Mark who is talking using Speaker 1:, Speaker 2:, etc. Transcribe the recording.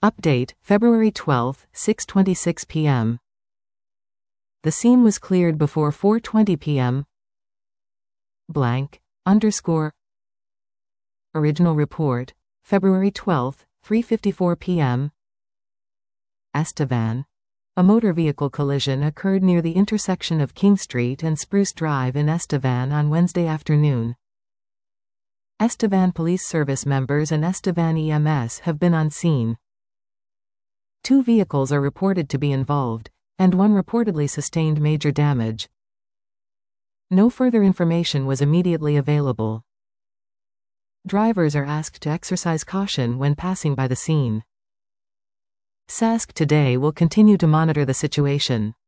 Speaker 1: Update, February 12, 6:26 p.m. The scene was cleared before 4:20 p.m. Blank, _ Original report, February 12, 3:54 p.m. Estevan. A motor vehicle collision occurred near the intersection of King Street and Spruce Drive in Estevan on Wednesday afternoon. Estevan Police Service members and Estevan EMS have been on scene. 2 vehicles are reported to be involved, and 1 reportedly sustained major damage. No further information was immediately available. Drivers are asked to exercise caution when passing by the scene. Sask Today will continue to monitor the situation.